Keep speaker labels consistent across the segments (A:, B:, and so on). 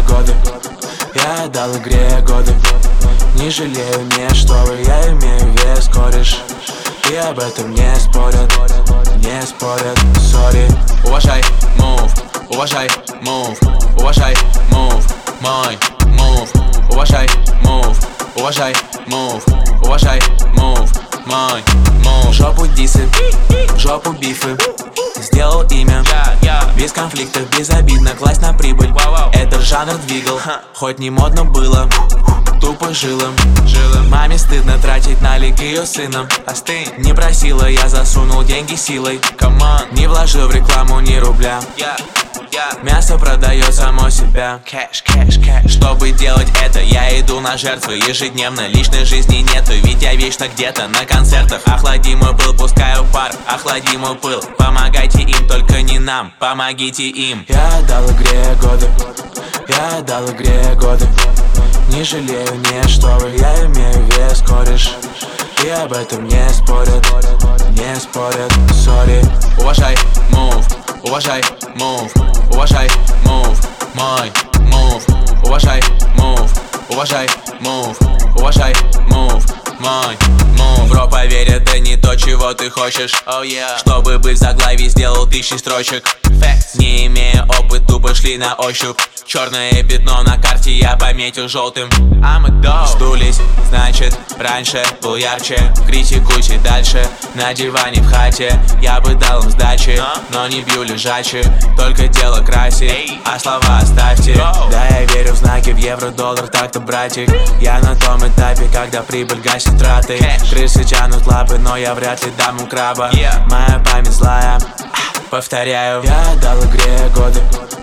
A: годы. Я отдал игре годы. Не жалею ни что я имею вес, кореш. И об этом не спорят, не спорят, сори.
B: Уважай move, уважай move, уважай move, мой move. Уважай move, уважай move, уважай move, мой move.
A: В жопу дисы, в жопу бифы. Сделал имя, без конфликтов, безобидно, класть на прибыль. Этот жанр двигал, хоть не модно было, тупо жилом. Маме стыдно тратить налик ее сыном. Остынь, не просила, я засунул деньги силой. Не вложил в рекламу ни рубля. Мясо продает само себя. Чтобы делать это, я иду на жертвы ежедневно. Личной жизни нету, ведь я вечно где-то на концертах. Охлади мой пыл, пускаю пар, охлади мой пыл. Помогайте им, только не нам, помогите им. Я отдал игре годы, я отдал игре годы. Не жалею ни что я имею вес, кореш. И об этом не спорят, не спорят, сори.
B: Уважай move, уважай move, уважай move, мой move. Уважай move, уважай move, уважай move, мой move. Бро, поверь, это не то, чего ты хочешь. Чтобы быть в заглавии, сделал 1000 строчек. Не имея опыта, тупо шли на ощупь. Черное пятно на карте я пометил желтым. Сдулись, значит, раньше был ярче. Критикуйте дальше, на диване в хате. Я бы дал им сдачи, но не бью лежачи. Только дело красит, а слова оставьте. Да, я верю в знаки, в евро, доллар, так-то, братик. Я на том этапе, когда прибыль гасит траты. Крысы тянут лапы, но я вряд ли дам им краба. Моя память злая, повторяю. Я отдал игре годы,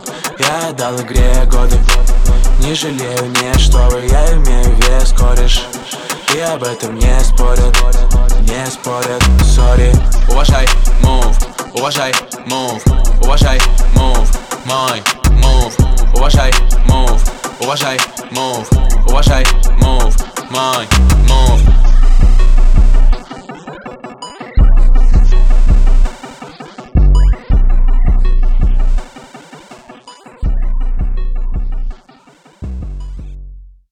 B: я отдал игре годы. Не жалею ни что я имею вес, кореш. И об этом не спорят, не спорят, сори. Уважай move, уважай move, уважай move, мой move. Уважай move, уважай move, уважай move, мой